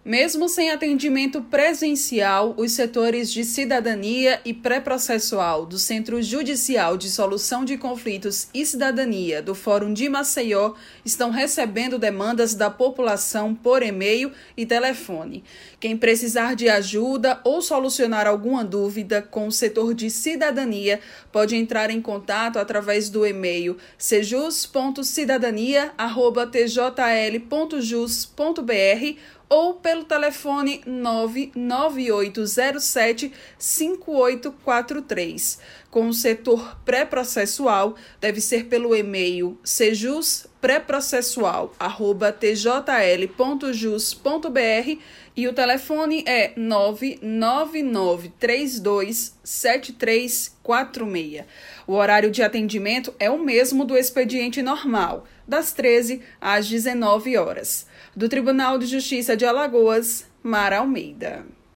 Mesmo sem atendimento presencial, os setores de cidadania e pré-processual do Centro Judicial de Solução de Conflitos e Cidadania do Fórum de Maceió estão recebendo demandas da população por e-mail e telefone. Quem precisar de ajuda ou solucionar alguma dúvida com o setor de cidadania pode entrar em contato através do e-mail sejus.cidadania@tjl.jus.br ou pelo telefone 99807-5843. Com o setor pré-processual, deve ser pelo e-mail sejuspré-processual@tjl.jus.br e o telefone é 999327346. O horário de atendimento é o mesmo do expediente normal, das 13 às 19 horas. Do Tribunal de Justiça de Alagoas, Mara Almeida.